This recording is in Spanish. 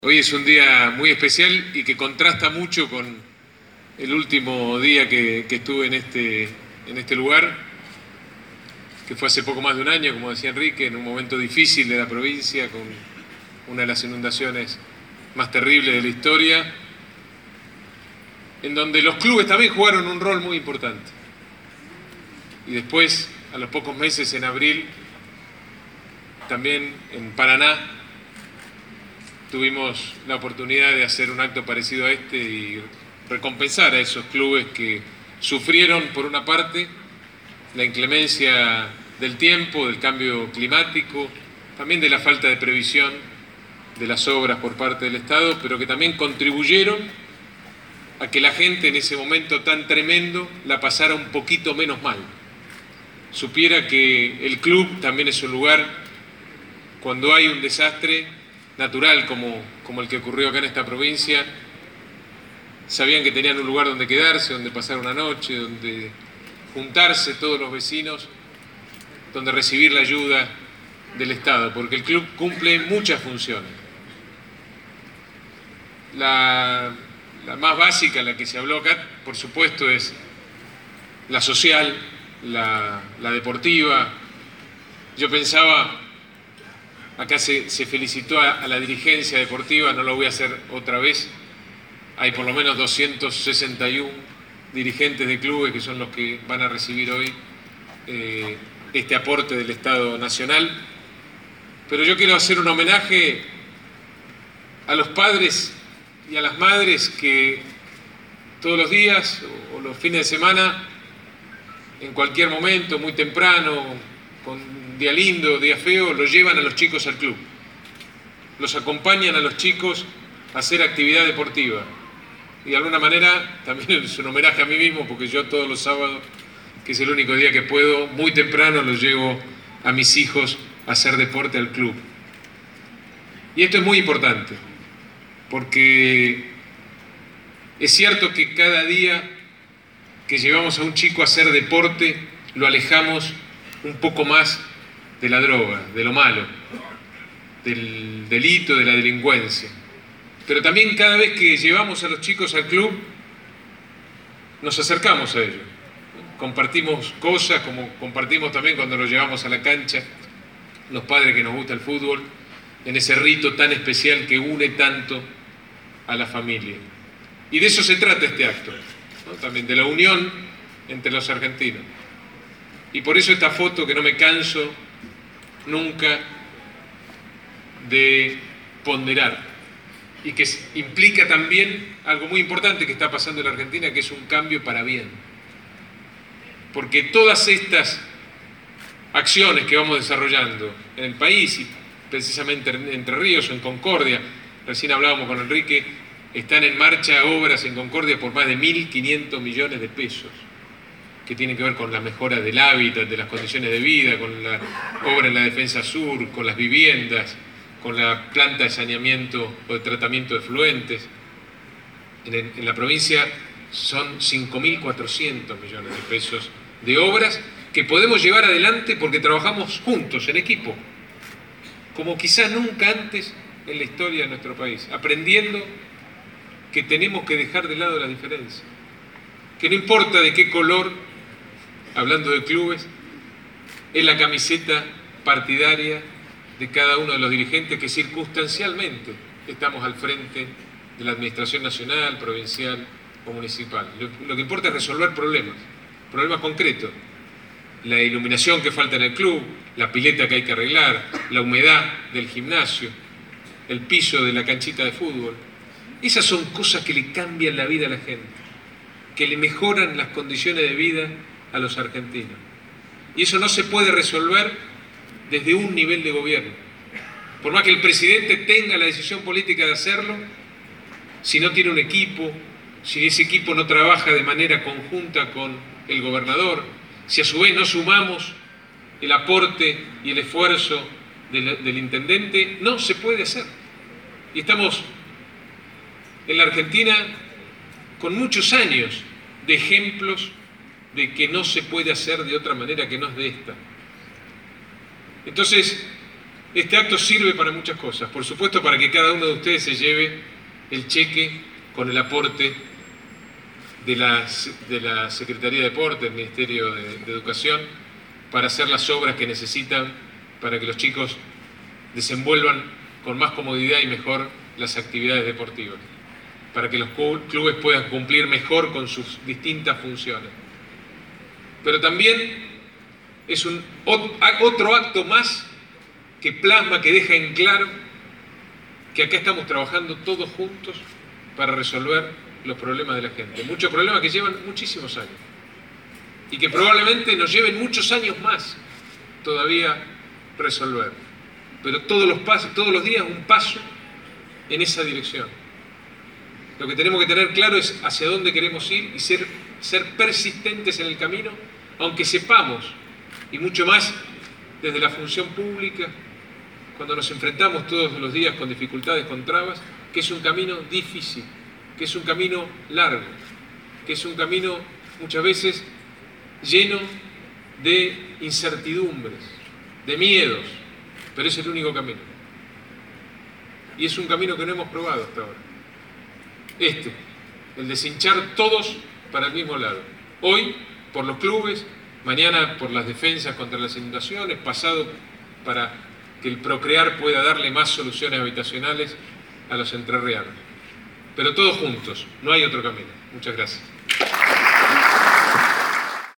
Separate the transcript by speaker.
Speaker 1: Hoy es un día muy especial y que contrasta mucho con el último día que estuve en este lugar, que fue hace poco más de un año, como decía Enrique, en un momento difícil de la provincia, con una de las inundaciones más terribles de la historia, en donde los clubes también jugaron un rol muy importante. Y después, a los pocos meses, en abril, también en Paraná, tuvimos la oportunidad de hacer un acto parecido a este y recompensar a esos clubes que sufrieron, por una parte, la inclemencia del tiempo, del cambio climático, también de la falta de previsión de las obras por parte del Estado, pero que también contribuyeron a que la gente en ese momento tan tremendo la pasara un poquito menos mal. Supiera que el club también es un lugar, cuando hay un desastre natural como el que ocurrió acá en esta provincia, sabían que tenían un lugar donde quedarse, donde pasar una noche, donde juntarse todos los vecinos, donde recibir la ayuda del Estado, porque el club cumple muchas funciones. La más básica, la que se habló acá, por supuesto, es la social, la deportiva. Yo pensaba, acá se felicitó a la dirigencia deportiva, no lo voy a hacer otra vez. Hay por lo menos 261 dirigentes de clubes que son los que van a recibir hoy este aporte del Estado Nacional. Pero yo quiero hacer un homenaje a los padres y a las madres que todos los días o los fines de semana, en cualquier momento, muy temprano, con día lindo, día feo, los llevan a los chicos al club. Los acompañan a los chicos a hacer actividad deportiva. Y de alguna manera también es un homenaje a mí mismo, porque yo todos los sábados, que es el único día que puedo, muy temprano los llevo a mis hijos a hacer deporte al club. Y esto es muy importante, porque es cierto que cada día que llevamos a un chico a hacer deporte, lo alejamos un poco más de la droga, de lo malo, del delito, de la delincuencia. Pero también cada vez que llevamos a los chicos al club, nos acercamos a ellos. Compartimos cosas, como compartimos también cuando los llevamos a la cancha, los padres que nos gusta el fútbol, en ese rito tan especial que une tanto a la familia. Y de eso se trata este acto, ¿no? También de la unión entre los argentinos. Y por eso esta foto que no me canso nunca de ponderar, y que implica también algo muy importante que está pasando en la Argentina, que es un cambio para bien. Porque todas estas acciones que vamos desarrollando en el país, y precisamente en Entre Ríos o en Concordia, recién hablábamos con Enrique, están en marcha obras en Concordia por más de 1.500 millones de pesos, que tienen que ver con la mejora del hábitat, de las condiciones de vida, con la obra en la defensa sur, con las viviendas, con la planta de saneamiento o de tratamiento de efluentes. En la provincia son 5.400 millones de pesos de obras que podemos llevar adelante porque trabajamos juntos, en equipo, como quizás nunca antes en la historia de nuestro país, aprendiendo que tenemos que dejar de lado la diferencia, que no importa de qué color, hablando de clubes, es la camiseta partidaria de cada uno de los dirigentes, que circunstancialmente estamos al frente de la administración nacional, provincial o municipal. Lo que importa es resolver problemas concretos. La iluminación que falta en el club, la pileta que hay que arreglar, la humedad del gimnasio, el piso de la canchita de fútbol. Esas son cosas que le cambian la vida a la gente, que le mejoran las condiciones de vida a los argentinos. Y eso no se puede resolver desde un nivel de gobierno. Por más que el presidente tenga la decisión política de hacerlo, si no tiene un equipo, si ese equipo no trabaja de manera conjunta con el gobernador, si a su vez no sumamos el aporte y el esfuerzo del intendente, no se puede hacer. Y estamos en la Argentina con muchos años de ejemplos de que no se puede hacer de otra manera que no es de esta. Entonces, Este acto sirve para muchas cosas. Por supuesto, para que cada uno de ustedes se lleve el cheque con el aporte de la Secretaría de Deporte, del Ministerio de Educación, para hacer las obras que necesitan para que los chicos desenvuelvan con más comodidad y mejor las actividades deportivas, para que los clubes puedan cumplir mejor con sus distintas funciones. Pero también es otro acto más que plasma, que deja en claro que acá estamos trabajando todos juntos para resolver los problemas de la gente. Muchos problemas que llevan muchísimos años y que probablemente nos lleven muchos años más todavía resolver. Pero todos los días un paso en esa dirección. Lo que tenemos que tener claro es hacia dónde queremos ir y ser persistentes en el camino, aunque sepamos, y mucho más desde la función pública, cuando nos enfrentamos todos los días con dificultades, con trabas, que es un camino difícil, que es un camino largo, que es un camino muchas veces lleno de incertidumbres, de miedos, pero es el único camino. Y es un camino que no hemos probado hasta ahora. El deshinchar todos para el mismo lado. Hoy por los clubes, mañana por las defensas contra las inundaciones, pasado para que el Procrear pueda darle más soluciones habitacionales a los entrerrianos. Pero todos juntos, no hay otro camino. Muchas gracias.